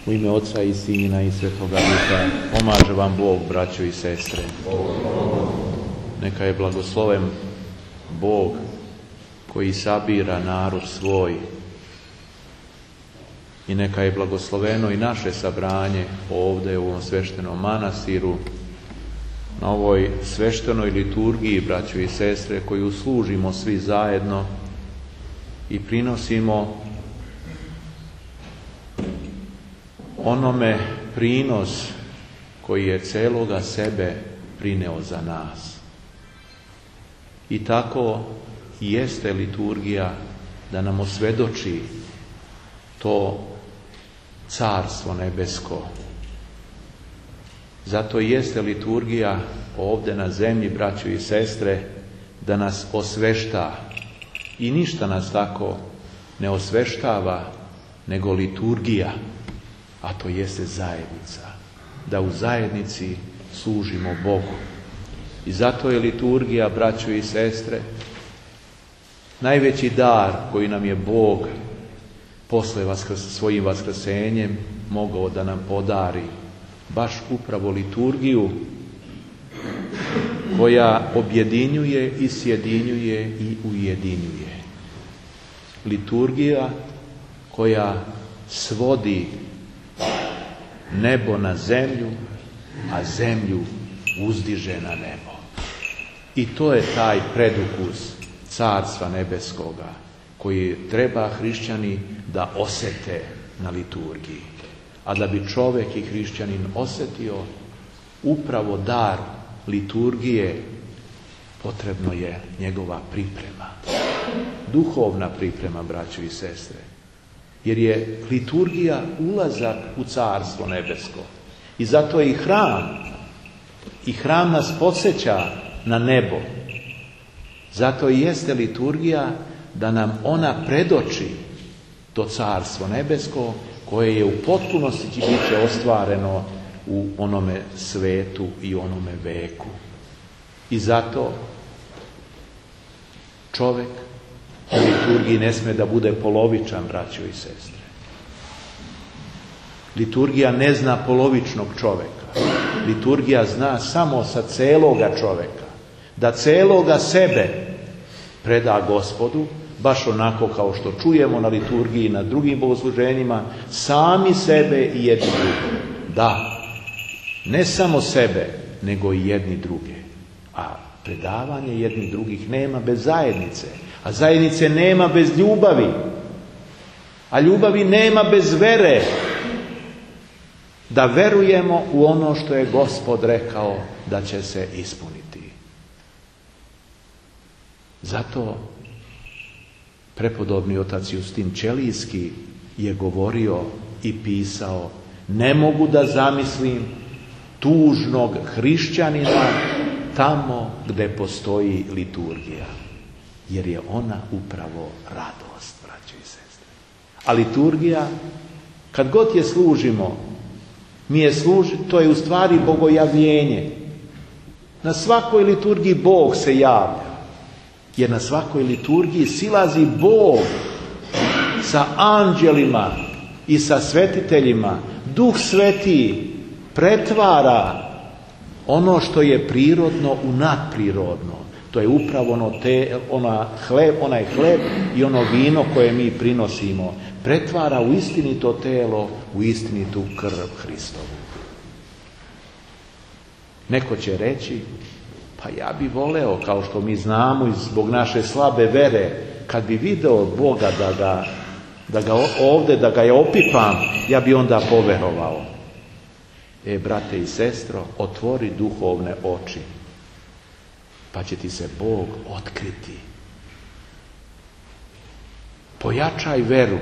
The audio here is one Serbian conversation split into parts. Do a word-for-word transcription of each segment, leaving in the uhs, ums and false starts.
U ime Oca i Sina i Svetoga Duha, pomaže vam Bog, braćo i sestre. Neka je blagosloven Bog koji sabira narod svoj i neka je blagosloveno i naše sabranje ovdje u ovom sveštenom manastiru, na ovoj sveštenoj liturgiji, braćo i sestre, koju služimo svi zajedno i prinosimo onome prinos koji je celoga sebe prineo za nas. I tako i jeste liturgija da nam osvedoči to carstvo nebesko. Zato i jeste liturgija ovdje na zemlji, braćo i sestre, da nas osvešta. I ništa nas tako ne osveštava nego liturgija, a to jeste zajednica. Da u zajednici služimo Bogu. I zato je liturgija, braćo i sestre, najveći dar koji nam je Bog posle vaskrs, svojim vaskrsenjem mogao da nam podari. Baš upravo liturgiju koja objedinjuje i sjedinjuje i ujedinjuje. Liturgija koja svodi nebo na zemlju, a zemlju uzdiže na nebo. I to je taj predukus Carstva nebeskoga koji treba hrišćani da osete na liturgiji. A da bi čovjek i hrišćanin osetio upravo dar liturgije, potrebno je njegova priprema. Duhovna priprema, braćo i sestre. Jer je liturgija ulazak u Carstvo nebesko. I zato je i hram. I hram nas podsjeća na nebo. Zato i jeste liturgija da nam ona predoči to Carstvo nebesko koje je u potpunosti će biti ostvareno u onome svetu i onome veku. I zato čovjek u liturgiji ne sme da bude polovičan, braćo i sestre. Liturgija ne zna polovičnog čovjeka. Liturgija zna samo sa celoga čovjeka. Da celoga sebe preda Gospodu, baš onako kao što čujemo na liturgiji i na drugim bogosluženjima, sami sebe i jedni druge. Da, ne samo sebe, nego i jedni druge. A predavanje jednih drugih nema bez zajednice. A zajednice nema bez ljubavi. A ljubavi nema bez vere. Da verujemo u ono što je Gospod rekao da će se ispuniti. Zato prepodobni otac Justin Ćelijski je govorio i pisao: ne mogu da zamislim tužnog hrišćanina tamo gdje postoji liturgija. Jer je ona upravo radost, braćo i sestre. A liturgija, kad god je služimo, mi je služi, to je u stvari bogojavljenje. Na svakoj liturgiji Bog se javlja. Jer na svakoj liturgiji silazi Bog sa anđelima i sa svetiteljima. Duh Sveti pretvara ono što je prirodno u nadprirodno. To je upravo ono te, ona hleb, onaj hleb i ono vino koje mi prinosimo. Pretvara u istinito telo, u istinitu krv Hristovu. Neko će reći: pa ja bi voleo, kao što mi znamo zbog naše slabe vere, kad bi video Boga da ga, da ga ovdje, da ga je opipam, ja bi onda poverovao. E, brate i sestro, otvori duhovne oči, pa će ti se Bog otkriti. Pojačaj veru,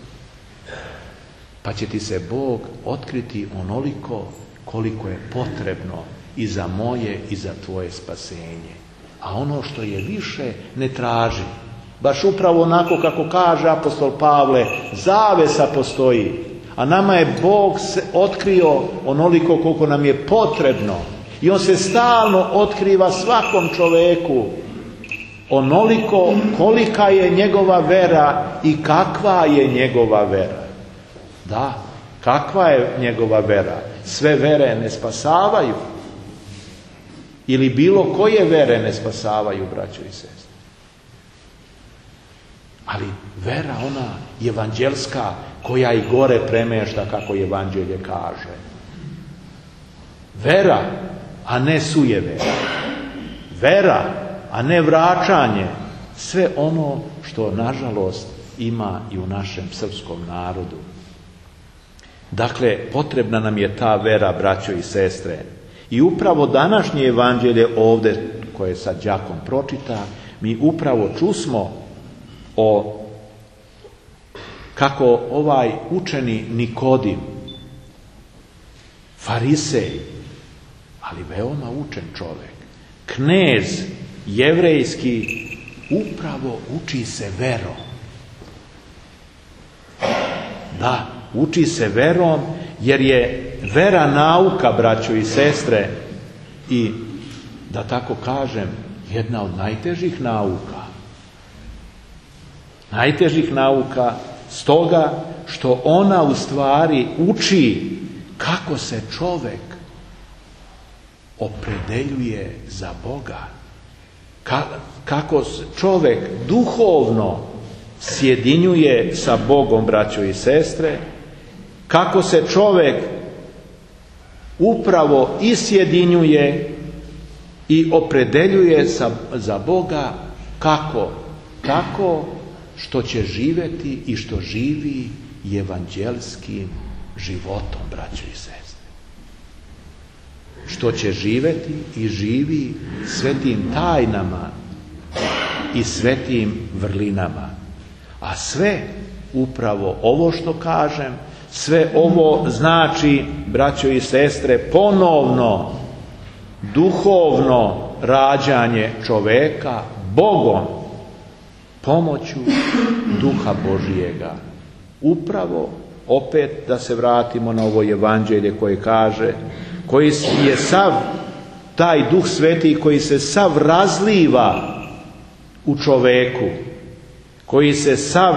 pa će ti se Bog otkriti onoliko koliko je potrebno i za moje i za tvoje spasenje. A ono što je više ne traži. Baš upravo onako kako kaže apostol Pavle, zavesa postoji. A nama je Bog otkrio onoliko koliko nam je potrebno. I on se stalno otkriva svakom čoveku onoliko kolika je njegova vera i kakva je njegova vera. Da, Kakva je njegova vera? Sve vere ne spasavaju. Ili bilo koje vere ne spasavaju, braćo i sestre. Ali vera ona evanđelska koja i gore premešta, kako evanđelje kaže. Vera, a ne sujevera. Vera, a ne vraćanje. Sve ono što nažalost ima i u našem srpskom narodu. Dakle, potrebna nam je ta vera, braćo i sestre. I upravo današnje evanđelje ovdje, koje sad đakon pročita, mi upravo čusmo o kako ovaj učeni Nikodim, farisej, ali veoma učen čovjek, knez jevrejski, upravo uči se verom. Da, uči se verom, jer je vera nauka, braćo i sestre, i, da tako kažem, jedna od najtežih nauka. Najtežih nauka, stoga što ona u stvari uči kako se čovjek opredeljuje za Boga. Kako čovjek duhovno sjedinjuje sa Bogom, braćo i sestre, kako se čovjek upravo i sjedinjuje i opredeljuje sa, za Boga, kako? Tako što će živjeti i što živi evanđelskim životom, braćo i sestre. Što će živjeti i živi svetim tajnama i svetim vrlinama. A sve upravo ovo što kažem, sve ovo znači, braćo i sestre, ponovno duhovno rađanje čoveka Bogom, pomoću Duha Božijega. Upravo, opet da se vratimo na ovo evanđelje koje kaže, koji je sav, taj Duh Sveti koji se sav razliva u čoveku, koji se sav,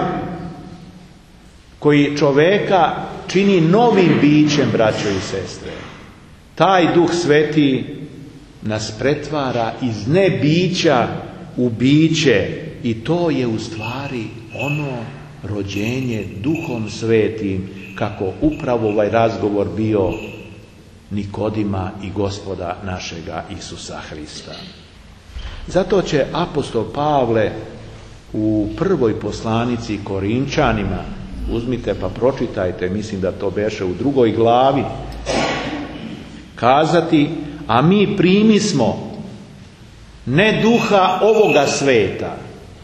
koji čoveka čini novim bićem, braćo i sestre. Taj Duh Sveti nas pretvara iz nebića u biće, i to je u stvari ono rođenje Duhom Svetim, kako upravo ovaj razgovor bio Nikodima i Gospoda našega Isusa Hrista. Zato će apostol Pavle u prvoj poslanici Korinčanima, uzmite pa pročitajte, mislim da to beše u drugoj glavi, kazati: a mi primismo ne duha ovoga sveta,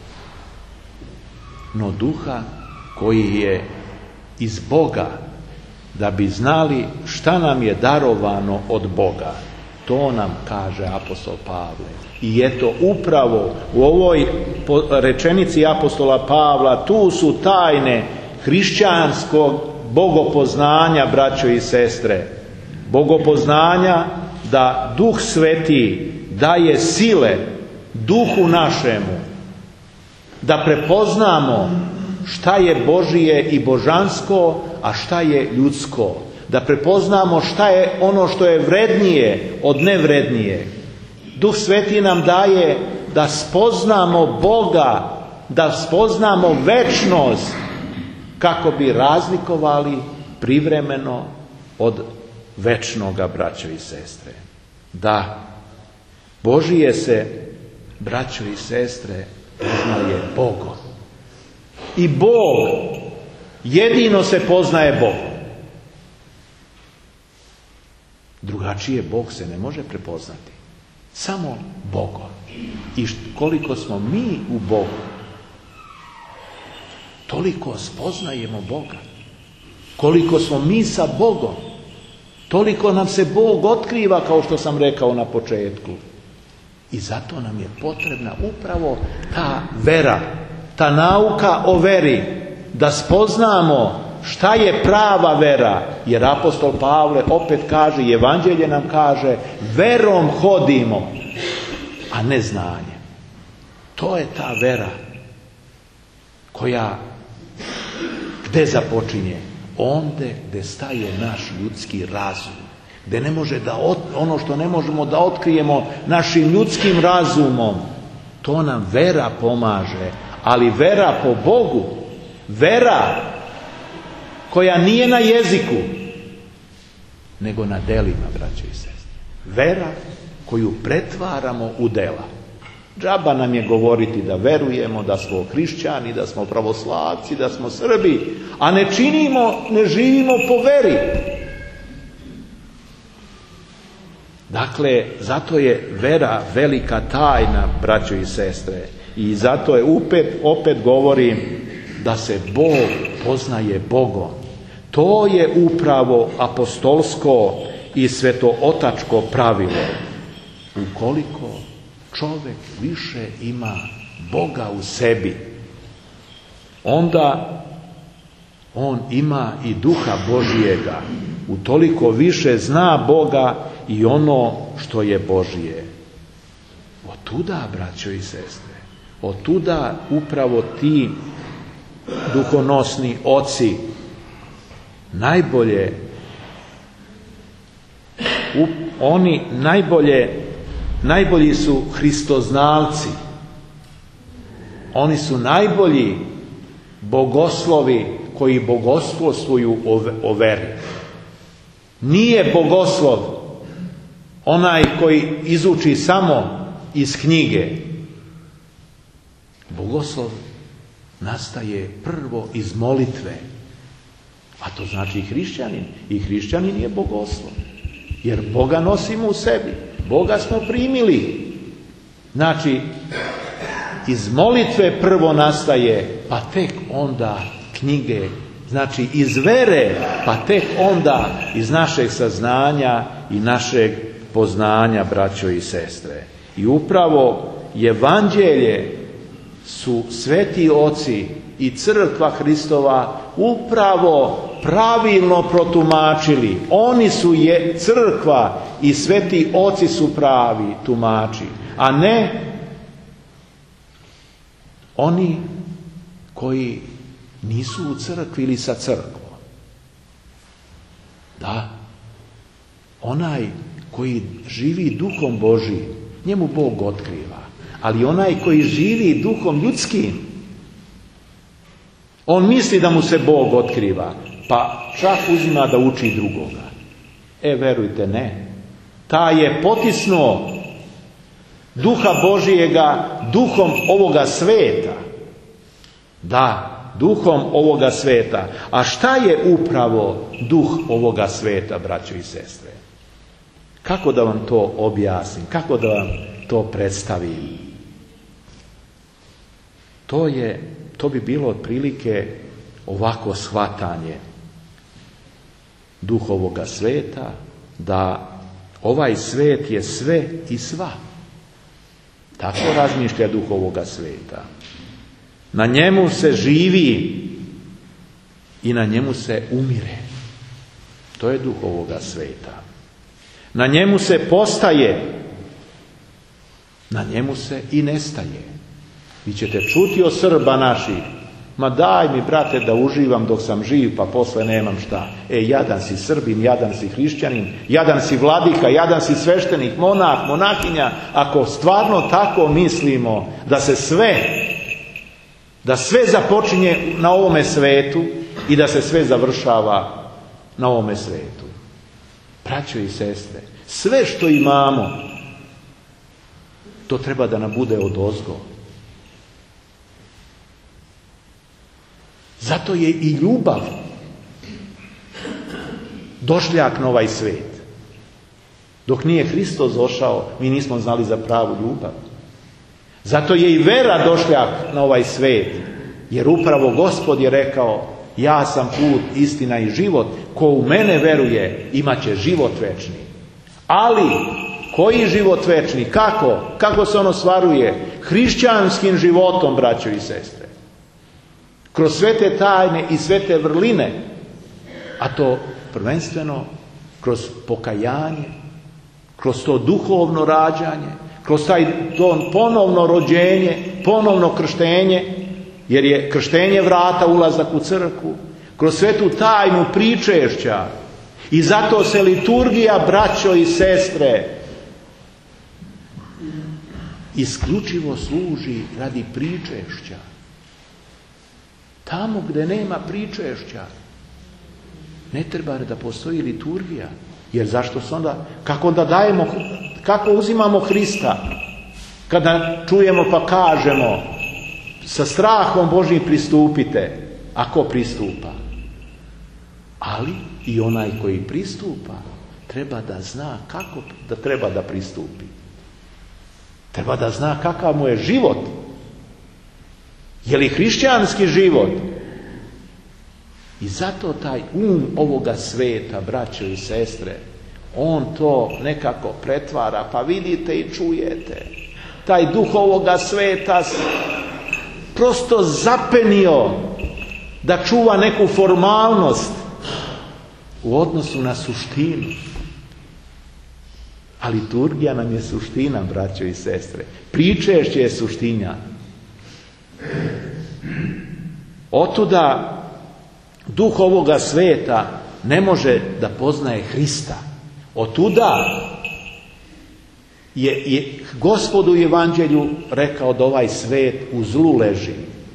no duha koji je iz Boga, da bi znali šta nam je darovano od Boga. To nam kaže apostol Pavle. I eto, upravo u ovoj rečenici apostola Pavla, tu su tajne hrišćanskog bogopoznanja, braćo i sestre. Bogopoznanja da Duh Sveti daje sile duhu našemu, da prepoznamo šta je Božije i božansko, a šta je ljudsko. Da prepoznamo šta je ono što je vrednije od nevrednije. Duh Sveti nam daje da spoznamo Boga, da spoznamo večnost, kako bi razlikovali privremeno od večnoga, braćo i sestre. Da, Božije se, braćo i sestre, poznaje Bogom. I Bog, jedino se poznaje Bogom. Drugačije Bog se ne može prepoznati. Samo Bogom. I koliko smo mi u Bogu, toliko spoznajemo Boga. Koliko smo mi sa Bogom, toliko nam se Bog otkriva, kao što sam rekao na početku. I zato nam je potrebna upravo ta vera, ta nauka o veri, da spoznamo šta je prava vera. Jer apostol Pavle opet kaže, i evanđelje nam kaže, verom hodimo, a ne znanje. To je ta vera koja gde započinje? onde gde staje naš ljudski razum, gde ne može da ot, ono što ne možemo da otkrijemo našim ljudskim razumom, to nam vera pomaže, ali vera po Bogu, vera koja nije na jeziku, nego na delima, braćo i sestre. Vera koju pretvaramo u dela. Džaba nam je govoriti da verujemo, da smo hrišćani, da smo pravoslavci, da smo Srbi, a ne činimo, ne živimo po veri. Dakle, zato je vera velika tajna, braćo i sestre. I zato je opet, opet govorim da se Bog poznaje Bogom. To je upravo apostolsko i svetootačko pravilo. Ukoliko čovjek više ima Boga u sebi, onda on ima i Duha Božijega. Utoliko više zna Boga i ono što je Božije. Otuda, braćo i sestre, otuda upravo ti duhonosni oci najbolje, oni najbolje, najbolji su hristoznalci. Oni su najbolji bogoslovi koji bogoslovstvuju o veri. Nije bogoslov onaj koji izuči samo iz knjige. Bogoslov nastaje prvo iz molitve. A to znači i hrišćanin. I hrišćanin je bogoslov. Jer Boga nosimo u sebi. Boga smo primili. Znači, iz molitve prvo nastaje, pa tek onda knjige. Znači, iz vere, pa tek onda iz našeg saznanja i našeg poznanja, braćo i sestre. I upravo evanđelje su sveti oci i crkva Hristova upravo pravilno protumačili. Oni su je crkva i sveti oci su pravi tumači, a ne oni koji nisu u crkvi ili sa crkvom. Da, onaj koji živi duhom Božijim, njemu Bog otkriva. Ali onaj koji živi duhom ljudskim, on misli da mu se Bog otkriva, pa čak uzima da uči drugoga. E, verujte, ne. Taj je potisnuo duha Božijega duhom ovoga sveta. Da, duhom ovoga sveta. A šta je upravo duh ovoga sveta, braćo i sestre? Kako da vam to objasnim? Kako da vam to predstavim? To je, to bi bilo otprilike ovako shvatanje duh ovoga sveta, da ovaj svet je sve i sva. Tako razmišlja duh ovoga sveta. Na njemu se živi i na njemu se umire. To je duh ovoga sveta. Na njemu se postaje, na njemu se i nestaje. Vi ćete čuti o Srba naših. Ma daj mi, brate, da uživam dok sam živ, pa posle nemam šta. E, jadan si Srbin, jadan si hrišćanin, jadan si vladika, jadan si sveštenik, monah, monahinja. Ako stvarno tako mislimo da se sve, da sve započinje na ovome svetu i da se sve završava na ovome svetu. Braćo i sestre, sve što imamo, to treba da nam bude odozgo. Zato je i ljubav došljak na ovaj svet. Dok nije Hristos došao, mi nismo znali za pravu ljubav. Zato je i vera došljak na ovaj svet. Jer upravo Gospod je rekao, ja sam put, istina i život. Ko u mene veruje, imat će život večni. Ali, koji život večni? Kako? Kako se on ostvaruje? Hrišćanskim životom, braćo i sestre. Kroz sve te tajne i sve te vrline, a to prvenstveno kroz pokajanje, kroz to duhovno rađanje, kroz taj to ponovno rođenje, ponovno krštenje, jer je krštenje vrata ulazak u crkvu, kroz svetu tajnu pričešća. I zato se liturgija, braćo i sestre, isključivo služi radi pričešća. Tamo gdje nema pričešća ne treba da postoji liturgija. Jer zašto se onda, kako onda dajemo, kako uzimamo Hrista? Kada čujemo pa kažemo, sa strahom Božjim pristupite, a ko pristupa? Ali i onaj koji pristupa treba da zna kako da treba da pristupi. Treba da zna kakav mu je život. Je li hrišćanski život? I zato taj um ovoga sveta, braćo i sestre, on to nekako pretvara, pa vidite i čujete. Taj duh ovoga sveta prosto zapenio da čuva neku formalnost u odnosu na suštinu. A liturgija nam je suština, braćo i sestre. Pričešće je suština. Otuda duh ovoga sveta ne može da poznaje Hrista. Otuda je, je Gospod u Evanđelju rekao da ovaj svet u zlu leži.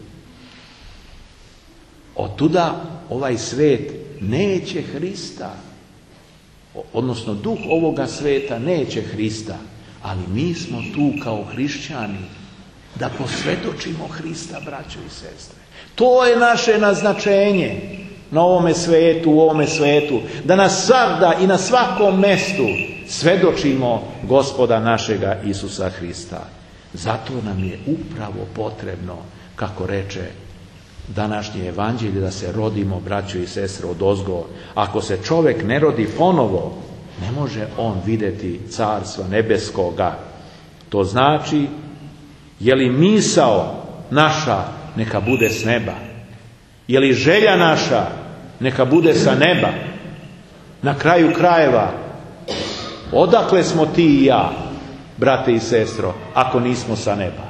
Otuda ovaj svet neće Hrista. Odnosno duh ovoga sveta neće Hrista. Ali mi smo tu kao hrišćani da posvjedočimo Hrista, braćo i sestre. To je naše naznačenje na ovome svetu, u ovome svetu. Da nas svagda i na svakom mestu svedočimo Gospoda našega Isusa Hrista. Zato nam je upravo potrebno, kako reče današnje evanđelje, da se rodimo, braćo i sestre, odozgo. Ako se čovjek ne rodi ponovo, ne može on vidjeti carstva nebeskoga. To znači, je li misao naša, neka bude s neba. Je li želja naša, neka bude sa neba. Na kraju krajeva, odakle smo ti i ja, brate i sestro, ako nismo sa neba?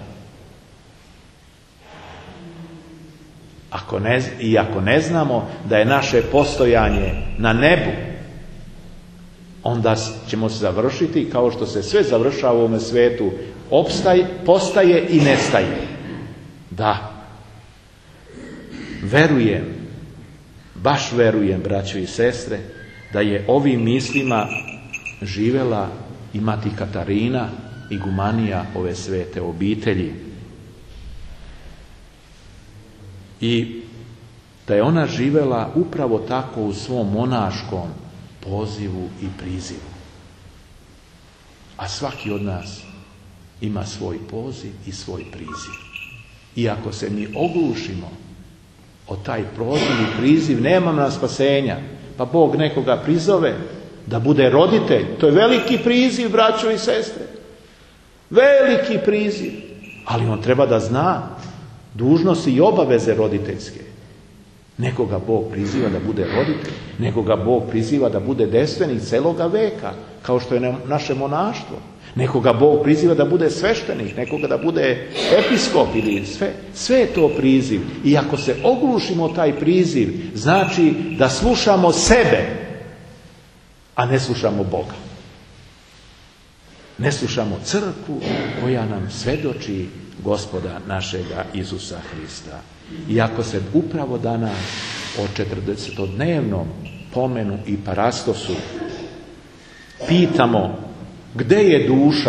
Ako ne, I ako ne znamo da je naše postojanje na nebu, onda ćemo se završiti kao što se sve završava u ovome svetu. Opstaje, postaje i nestaje. Da. Verujem, baš verujem, braćo i sestre, da je ovim mislima živela i mati Katarina, igumanija ove svete obitelji. I da je ona živela upravo tako u svom monaškom pozivu i prizivu. A svaki od nas ima svoj poziv i svoj priziv. I ako se mi oglušimo o taj poziv i priziv, nema nam spasenja. Pa Bog nekoga prizove da bude roditelj. To je veliki priziv, braćo i sestre. Veliki priziv. Ali on treba da zna dužnosti i obaveze roditeljske. Nekoga Bog priziva da bude roditelj. Nekoga Bog priziva da bude devstvenik celoga veka, kao što je naše monaštvo. Nekoga Bog priziva da bude sveštenik, nekoga da bude episkop ili sve. Sve je to priziv. I ako se oglušimo taj priziv, znači da slušamo sebe, a ne slušamo Boga. Ne slušamo crkvu koja nam svedoči Gospoda našega Isusa Hrista. I ako se upravo danas o četrdesetodnevnom pomenu i parastosu pitamo gde je duša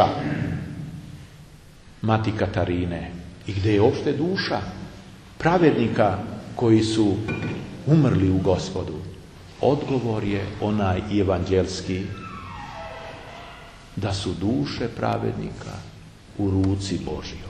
mati Katarine i gde je uopšte duša pravednika koji su umrli u Gospodu, odgovor je onaj evanđelski, da su duše pravednika u ruci Božjoj.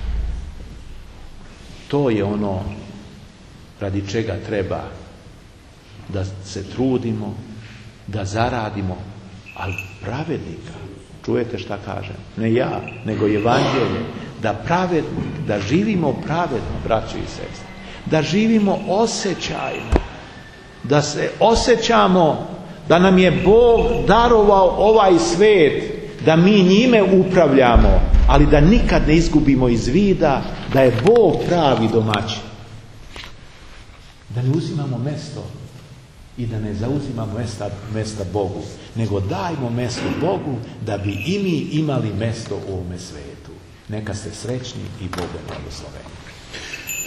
To je ono radi čega treba da se trudimo, da zaradimo, ali pravednika, čujete šta kažem, ne ja, nego evanđelje, da praved, da živimo pravedno, braćo i sestre, da živimo osjećajno, da se osjećamo da nam je Bog darovao ovaj svet, da mi njime upravljamo, ali da nikad ne izgubimo iz vida da je Bog pravi domaćin. Da ne uzimamo mesto i da ne zauzimamo mesta, mesta Bogu, nego dajmo mesto Bogu da bi i mi imali mesto u ovome svetu. Neka ste srećni i Bogu blagosloveni.